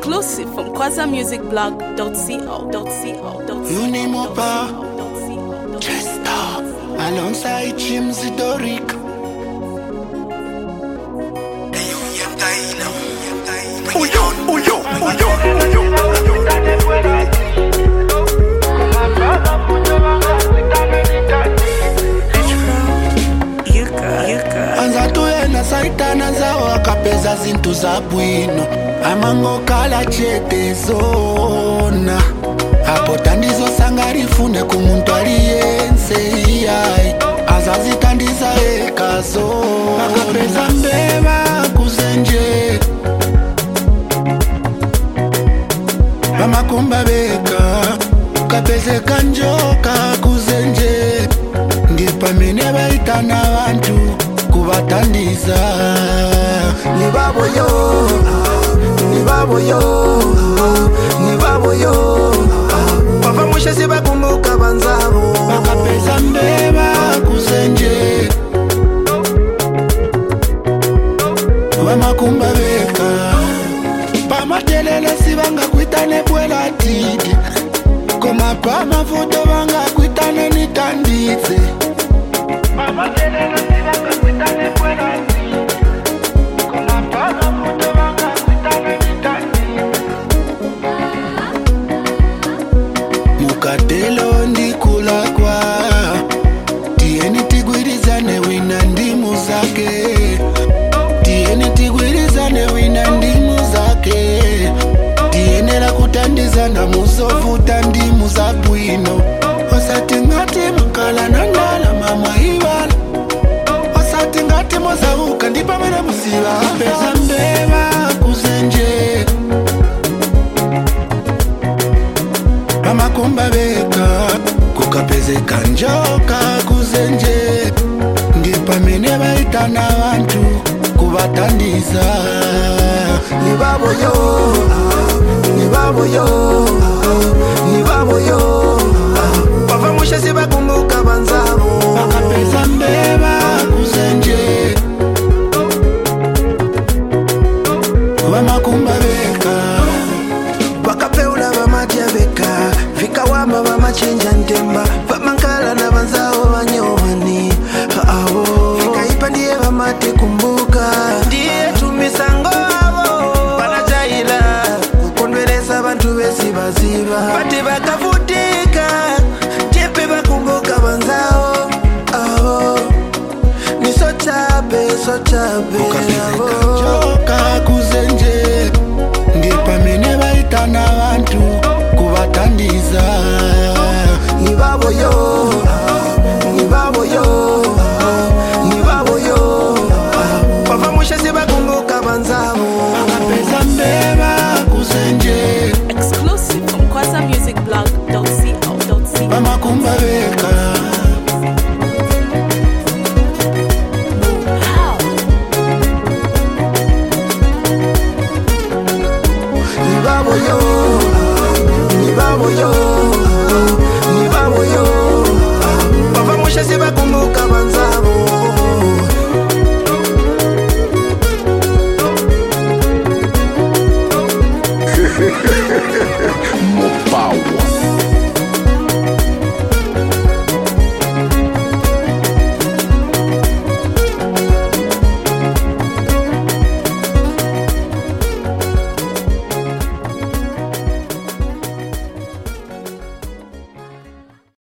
Exclusive from kwazamusicblog.co.co.co. Unimopa Chester alongside Jim Zidoric. Anzatuyena saitana zawo akapeza zintu za bwino amangokala chete zona apo tandizo sangarifune kumuntu aliyense iyai azazitandiza ekazo akapeza mbeba kuzenje amakumba beka kapeze kanjoka kuzenje ngipamene baitana abantu kubatandiza nibaboyo bava mushesi bakumbuka banzabo bakapeza mbeba kuzenje bamakumba beka pamatelele sibanga kwitane bwela tidi koma pamavuto banga kwitane nitanditse pamatelele sibanga kwitane bwela tidi koma pamavuto banga kwitane nitanditse mukatelo ndikula kwa tieni tigwirizane wina ndimu zake tieni tigwirizane wina ndimu zake tienera kutandizana musofuta ndimu za bwino osati ngati mukala nandala mama iwala osati ngati mozauka ndipamene musiba peza mbeba kuzenje amakumba beka kukapezeka njoka kuzenje ndipamene baitana abantu kubatandiza nibaboyo bava mushesi bakumbuka banzabo bakapeza mbeba kuzenje bamakumba beka bakapeula bamatya beka vikawama bamachinja ntemba bamankala na banzao banyowani abo vikaipa ndiye bamate kumbuka ndiye tumisango abo banajaila kukondweleza bantu besibaziba bati bakavutika jepe bakumbuka banzao abo nisochape abo joka kuzenje ngipamene baitana abantu kubatandiza nibaboyo bava mushesi bakumbuka banzabo bakapeza mbeba kuzenje. Exclusive from kwazamusicblog.co.co. bamakumba beka nibaboyo